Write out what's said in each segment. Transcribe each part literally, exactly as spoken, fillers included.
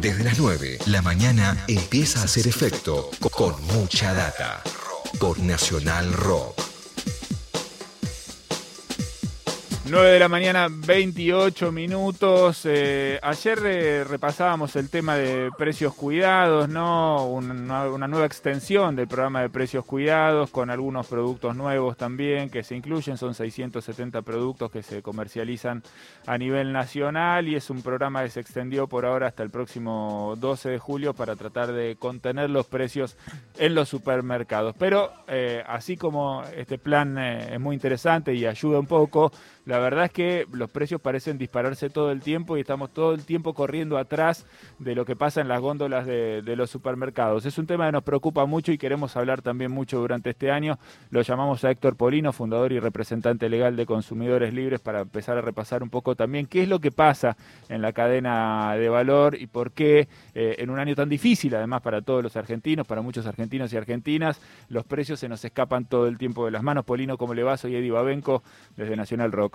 Desde las nueve, la mañana empieza a hacer efecto con mucha data. Por Nacional Rock. nueve de la mañana, veintiocho minutos. Eh, ayer eh, repasábamos el tema de precios cuidados, ¿no? Una, una nueva extensión del programa de precios cuidados con algunos productos nuevos también que se incluyen. Son seiscientos setenta productos que se comercializan a nivel nacional y es un programa que se extendió por ahora hasta el próximo doce de julio para tratar de contener los precios en los supermercados. Pero eh, así como este plan eh, es muy interesante y ayuda un poco, la verdad es que los precios parecen dispararse todo el tiempo y estamos todo el tiempo corriendo atrás de lo que pasa en las góndolas de, de los supermercados. Es un tema que nos preocupa mucho y queremos hablar también mucho durante este año. Lo llamamos a Héctor Polino, fundador y representante legal de Consumidores Libres, para empezar a repasar un poco también qué es lo que pasa en la cadena de valor y por qué eh, en un año tan difícil, además para todos los argentinos, para muchos argentinos y argentinas, los precios se nos escapan todo el tiempo de las manos. Polino, ¿cómo le va? Soy Eddie Babenco, desde Nacional Rock.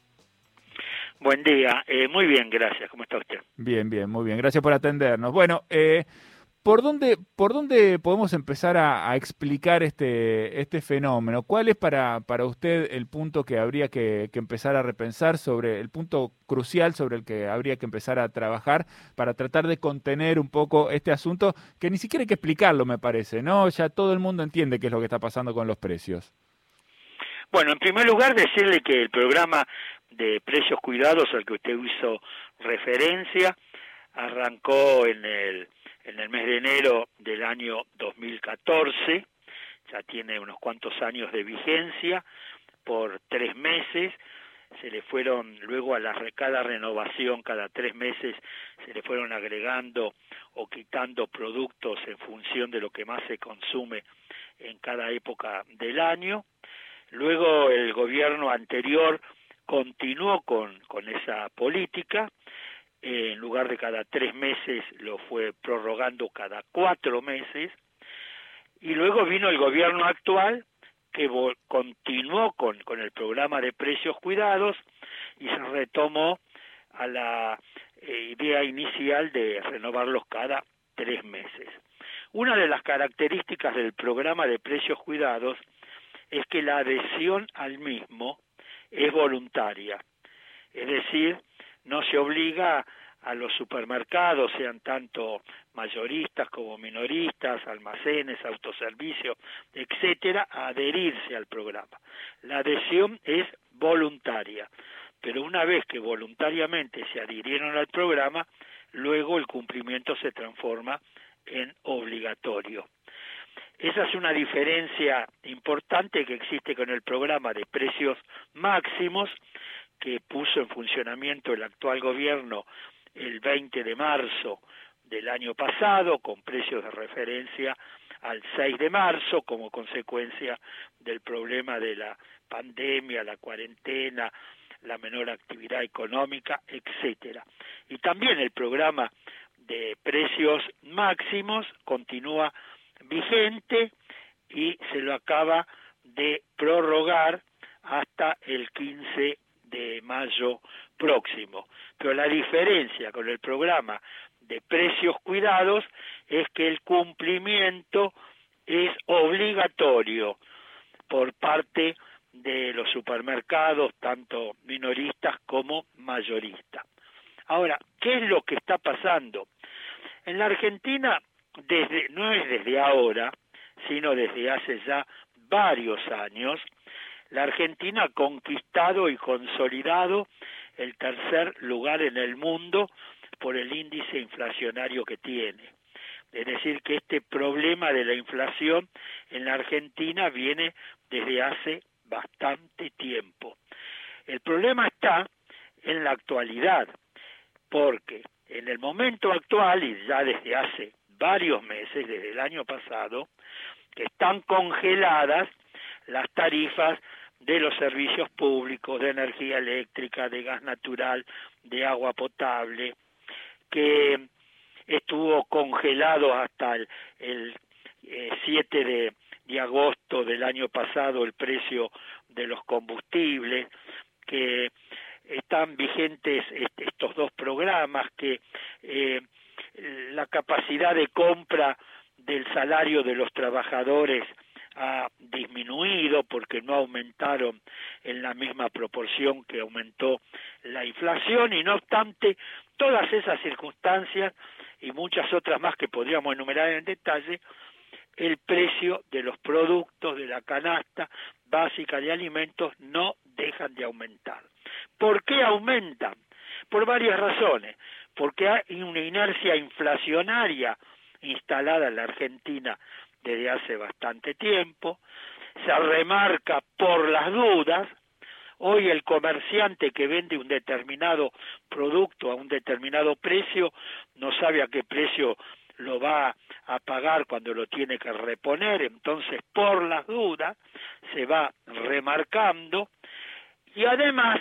Buen día, eh, muy bien, gracias. ¿Cómo está usted? Bien, bien, muy bien. Gracias por atendernos. Bueno, eh, ¿por dónde, por dónde podemos empezar a, a explicar este, este fenómeno? ¿Cuál es para, para usted el punto que habría que, que empezar a repensar, sobre el punto crucial sobre el que habría que empezar a trabajar para tratar de contener un poco este asunto que ni siquiera hay que explicarlo, me parece, ¿no? Ya todo el mundo entiende qué es lo que está pasando con los precios. Bueno, en primer lugar, decirle que el programa de precios cuidados al que usted hizo referencia arrancó en el, en el mes de enero del año dos mil catorce, ya tiene unos cuantos años de vigencia, por tres meses. Se le fueron, luego a la cada renovación, cada tres meses, se le fueron agregando o quitando productos en función de lo que más se consume en cada época del año. Luego el gobierno anterior continuó con, con esa política, eh, en lugar de cada tres meses lo fue prorrogando cada cuatro meses, y luego vino el gobierno actual que continuó con, con el programa de precios cuidados y se retomó a la eh, idea inicial de renovarlos cada tres meses. Una de las características del programa de precios cuidados es que la adhesión al mismo es voluntaria, es decir, no se obliga a los supermercados, sean tanto mayoristas como minoristas, almacenes, autoservicios, etcétera, a adherirse al programa. La adhesión es voluntaria, pero una vez que voluntariamente se adhirieron al programa, luego el cumplimiento se transforma en obligatorio. Esa es una diferencia importante que existe con el programa de precios máximos que puso en funcionamiento el actual gobierno el veinte de marzo del año pasado, con precios de referencia al seis de marzo, como consecuencia del problema de la pandemia, la cuarentena, la menor actividad económica, etcétera. Y también el programa de precios máximos continúa vigente y se lo acaba de prorrogar hasta el quince de mayo próximo. Pero la diferencia con el programa de precios cuidados es que el cumplimiento es obligatorio por parte de los supermercados, tanto minoristas como mayoristas. Ahora, ¿qué es lo que está pasando? En la Argentina, desde, no es desde ahora, sino desde hace ya varios años, la Argentina ha conquistado y consolidado el tercer lugar en el mundo por el índice inflacionario que tiene. Es decir, que este problema de la inflación en la Argentina viene desde hace bastante tiempo. El problema está en la actualidad, porque en el momento actual, y ya desde hace varios meses, desde el año pasado, que están congeladas las tarifas de los servicios públicos, de energía eléctrica, de gas natural, de agua potable, que estuvo congelado hasta el, el eh, siete de, de agosto del año pasado el precio de los combustibles, que están vigentes este, estos dos programas, que eh, la capacidad de compra del salario de los trabajadores ha disminuido porque no aumentaron en la misma proporción que aumentó la inflación, y no obstante, todas esas circunstancias y muchas otras más que podríamos enumerar en detalle, el precio de los productos de la canasta básica de alimentos no dejan de aumentar. ¿Por qué aumentan? Por varias razones. Porque hay una inercia inflacionaria instalada en la Argentina desde hace bastante tiempo, se remarca por las dudas. Hoy el comerciante que vende un determinado producto a un determinado precio no sabe a qué precio lo va a pagar cuando lo tiene que reponer, entonces por las dudas se va remarcando, y además,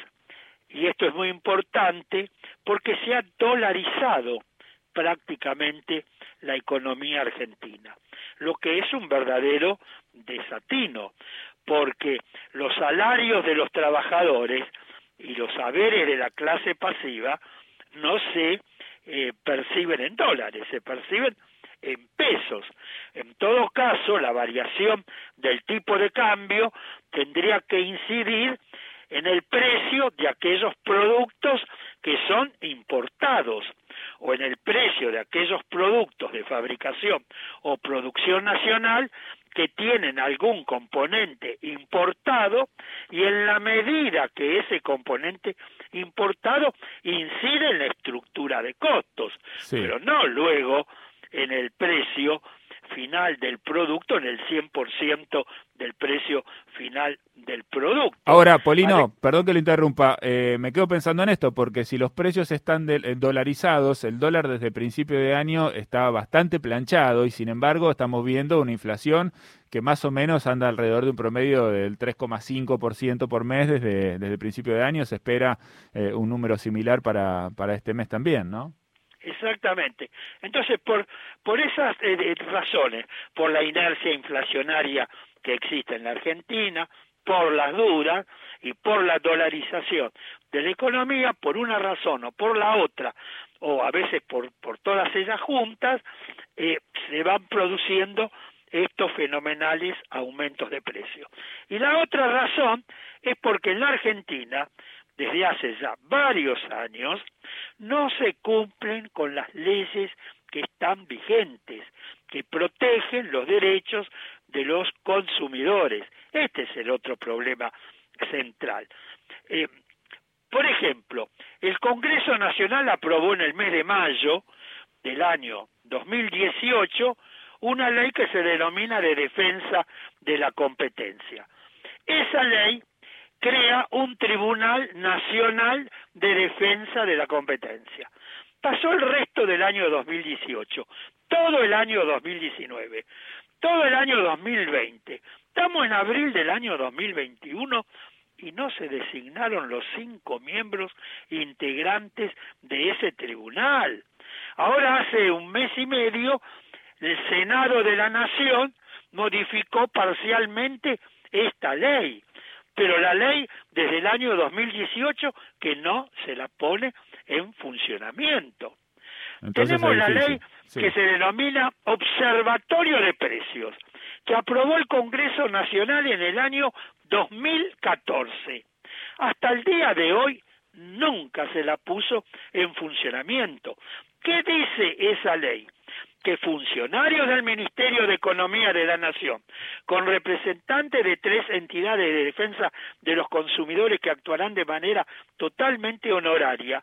y esto es muy importante, porque se ha dolarizado prácticamente la economía argentina, lo que es un verdadero desatino, porque los salarios de los trabajadores y los saberes de la clase pasiva no se eh, perciben en dólares, se perciben en pesos. En todo caso, la variación del tipo de cambio tendría que incidir en el precio de aquellos productos que son importados, o en el precio de aquellos productos de fabricación o producción nacional que tienen algún componente importado, y en la medida que ese componente importado incide en la estructura de costos, sí, pero no luego en el precio final del producto, en el cien por ciento del precio final del producto. Ahora, Polino, ¿vale? Perdón que lo interrumpa, eh, me quedo pensando en esto, porque si los precios están de, eh, dolarizados, el dólar desde principio de año está bastante planchado, y sin embargo estamos viendo una inflación que más o menos anda alrededor de un promedio del tres coma cinco por ciento por mes desde, desde el principio de año. Se espera eh, un número similar para, para este mes también, ¿no? Exactamente. Entonces, por por esas eh, razones, por la inercia inflacionaria que existe en la Argentina, por las dudas y por la dolarización de la economía, por una razón o por la otra, o a veces por, por todas ellas juntas, eh, se van produciendo estos fenomenales aumentos de precios. Y la otra razón es porque en la Argentina, desde hace ya varios años, no se cumplen con las leyes que están vigentes, que protegen los derechos de los consumidores. Este es el otro problema central. Eh, por ejemplo, el Congreso Nacional aprobó en el mes de mayo del año dos mil dieciocho una ley que se denomina de defensa de la competencia. Esa ley crea un Tribunal Nacional de Defensa de la Competencia. Pasó el resto del año dos mil dieciocho, todo el año dos mil diecinueve, todo el año dos mil veinte. Estamos en abril del año dos mil veintiuno y no se designaron los cinco miembros integrantes de ese tribunal. Ahora hace un mes y medio, el Senado de la Nación modificó parcialmente esta ley, pero la ley desde el año dos mil dieciocho que no se la pone en funcionamiento. Entonces, tenemos la ley sí. que se denomina Observatorio de Precios, que aprobó el Congreso Nacional en el año dos mil catorce. Hasta el día de hoy nunca se la puso en funcionamiento. ¿Qué dice esa ley? Que funcionarios del Ministerio de Economía de la Nación, con representantes de tres entidades de defensa de los consumidores que actuarán de manera totalmente honoraria,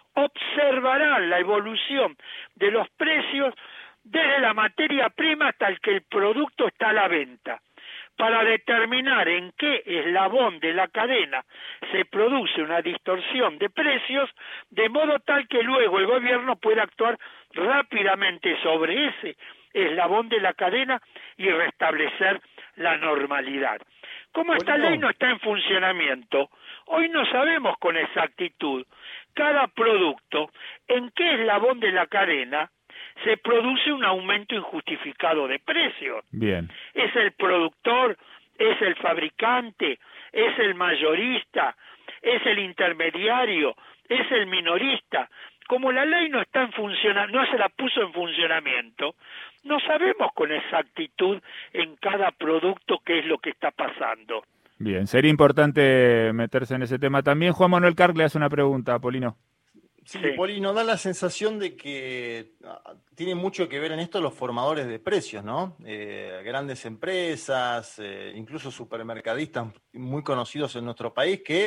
observarán la evolución de los precios desde la materia prima hasta el que el producto está a la venta, para determinar en qué eslabón de la cadena se produce una distorsión de precios, de modo tal que luego el gobierno pueda actuar rápidamente sobre ese eslabón de la cadena y restablecer la normalidad. Como esta ley no está en funcionamiento, hoy no sabemos con exactitud cada producto en qué eslabón de la cadena se produce un aumento injustificado de precios. Bien. ¿Es el productor? ¿Es el fabricante? ¿Es el mayorista? ¿Es el intermediario? ¿Es el minorista? como la ley no está en funciona, no se la puso en funcionamiento, no sabemos con exactitud en cada producto qué es lo que está pasando. Bien, sería importante meterse en ese tema también. Juan Manuel Carg le hace una pregunta, Polino. Sí, Sí. Polino, da la sensación de que ah, tiene mucho que ver en esto los formadores de precios, ¿no? Eh, grandes empresas, eh, incluso supermercadistas muy conocidos en nuestro país, que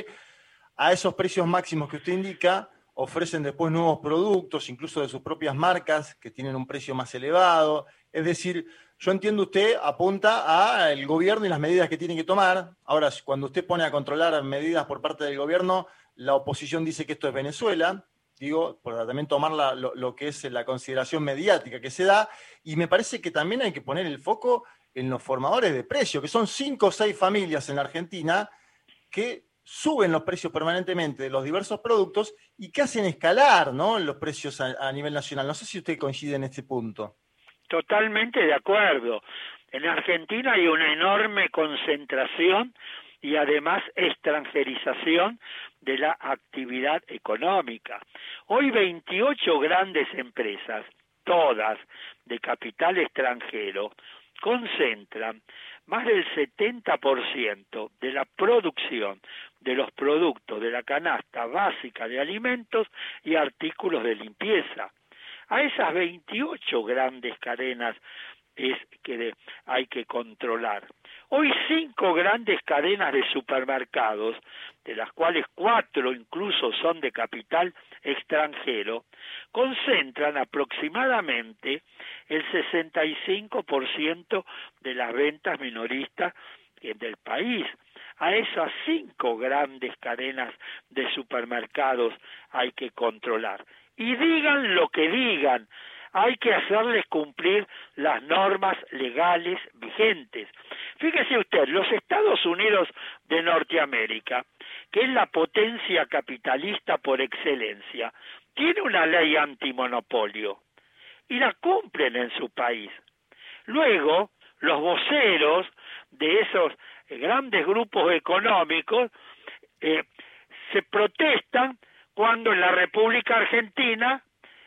a esos precios máximos que usted indica ofrecen después nuevos productos, incluso de sus propias marcas, que tienen un precio más elevado. Es decir, yo entiendo usted apunta al gobierno y las medidas que tiene que tomar. Ahora, cuando usted pone a controlar medidas por parte del gobierno, la oposición dice que esto es Venezuela. Digo, para también tomar la, lo, lo que es la consideración mediática que se da, y me parece que también hay que poner el foco en los formadores de precios, que son cinco o seis familias en la Argentina que suben los precios permanentemente de los diversos productos y que hacen escalar, ¿no?, los precios a, a nivel nacional. No sé si usted coincide en este punto. Totalmente de acuerdo. En Argentina hay una enorme concentración y además extranjerización de la actividad económica. Hoy veintiocho grandes empresas, todas de capital extranjero, concentran más del setenta por ciento de la producción de los productos de la canasta básica de alimentos y artículos de limpieza. A esas veintiocho grandes cadenas es que de, hay que controlar. Hoy cinco grandes cadenas de supermercados, de las cuales cuatro incluso son de capital extranjero, concentran aproximadamente el sesenta y cinco por ciento de las ventas minoristas del país. A esas cinco grandes cadenas de supermercados hay que controlar. Y digan lo que digan, hay que hacerles cumplir las normas legales vigentes. Fíjese usted, los Estados Unidos de Norteamérica, que es la potencia capitalista por excelencia, tiene una ley antimonopolio y la cumplen en su país. Luego, los voceros de esos grandes grupos económicos eh, se protestan cuando en la República Argentina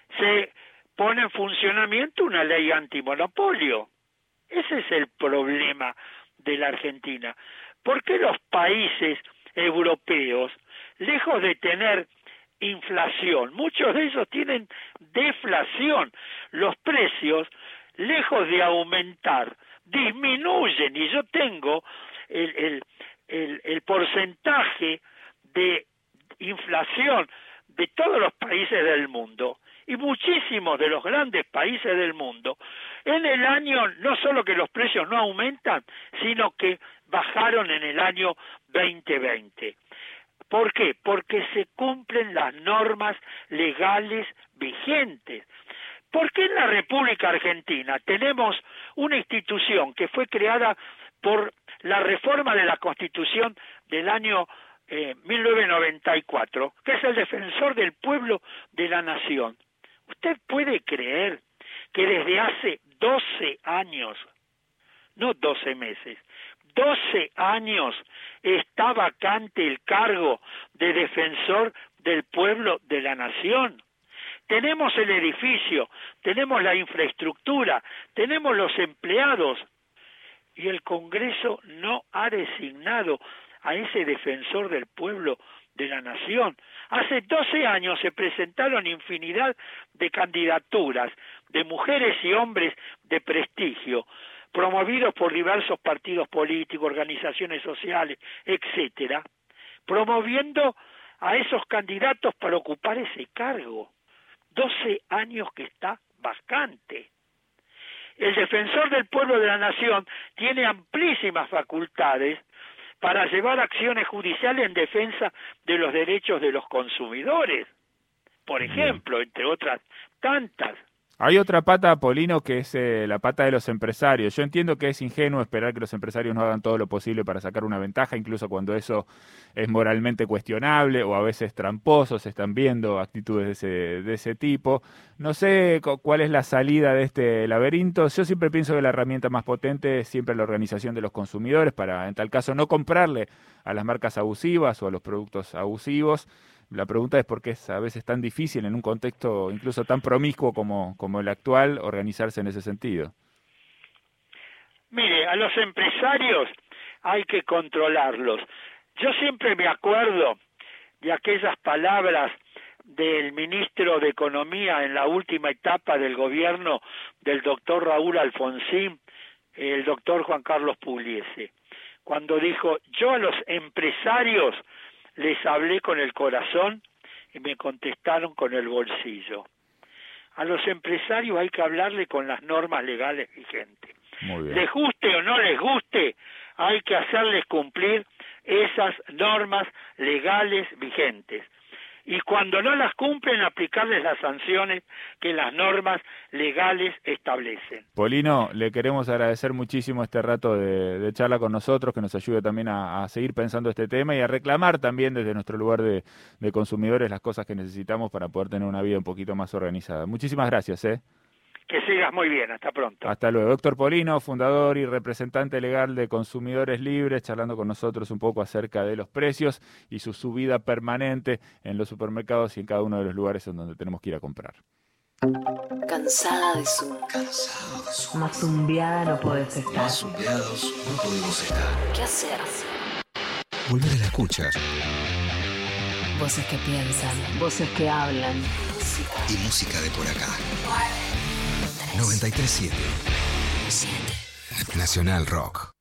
se pone en funcionamiento una ley antimonopolio. Ese es el problema de la Argentina. ¿Por qué los países europeos, lejos de tener inflación, muchos de ellos tienen deflación? Los precios, lejos de aumentar, disminuyen, y yo tengo el, el, el, el porcentaje de inflación de todos los países del mundo, y muchísimos de los grandes países del mundo, en el año, no solo que los precios no aumentan, sino que bajaron en el año veinte veinte. ¿Por qué? Porque se cumplen las normas legales vigentes. ¿Por qué en la República Argentina tenemos una institución que fue creada por la reforma de la Constitución del año eh, mil novecientos noventa y cuatro, que es el defensor del pueblo de la nación? ¿Usted puede creer que desde hace doce años, no doce meses, doce años está vacante el cargo de defensor del pueblo de la nación? Tenemos el edificio, tenemos la infraestructura, tenemos los empleados, y el Congreso no ha designado a ese defensor del pueblo de la nación. Hace doce años se presentaron infinidad de candidaturas de mujeres y hombres de prestigio, promovidos por diversos partidos políticos, organizaciones sociales, etcétera, promoviendo a esos candidatos para ocupar ese cargo. doce años que está vacante. El defensor del pueblo de la nación tiene amplísimas facultades para llevar acciones judiciales en defensa de los derechos de los consumidores, por ejemplo, entre otras tantas. Hay otra pata, Polino, que es eh, la pata de los empresarios. Yo entiendo que es ingenuo esperar que los empresarios no hagan todo lo posible para sacar una ventaja, incluso cuando eso es moralmente cuestionable o a veces tramposo. Se están viendo actitudes de ese, de ese tipo. No sé cuál es la salida de este laberinto. Yo siempre pienso que la herramienta más potente es siempre la organización de los consumidores para, en tal caso, no comprarle a las marcas abusivas o a los productos abusivos. La pregunta es por qué es a veces tan difícil en un contexto incluso tan promiscuo como, como el actual organizarse en ese sentido. Mire, a los empresarios hay que controlarlos. Yo siempre me acuerdo de aquellas palabras del ministro de Economía en la última etapa del gobierno del doctor Raúl Alfonsín, el doctor Juan Carlos Pugliese, cuando dijo: yo a los empresarios les hablé con el corazón y me contestaron con el bolsillo. A los empresarios hay que hablarle con las normas legales vigentes. Muy bien. Les guste o no les guste, hay que hacerles cumplir esas normas legales vigentes. Y cuando no las cumplen, aplicarles las sanciones que las normas legales establecen. Polino, le queremos agradecer muchísimo este rato de, de charla con nosotros, que nos ayude también a, a seguir pensando este tema y a reclamar también desde nuestro lugar de, de consumidores las cosas que necesitamos para poder tener una vida un poquito más organizada. Muchísimas gracias, ¿eh? Que sigas muy bien, hasta pronto. Hasta luego. Héctor Polino, fundador y representante legal de Consumidores Libres, charlando con nosotros un poco acerca de los precios y su subida permanente en los supermercados y en cada uno de los lugares en donde tenemos que ir a comprar. Cansada de Zoom. Cansado de Zoom. Más zumbiada no podés estar. Más zumbiados no podemos estar. ¿Qué hacer? Volver a la escucha. Voces que piensan, voces que hablan. Y música de por acá. noventa y tres punto siete Nacional Rock.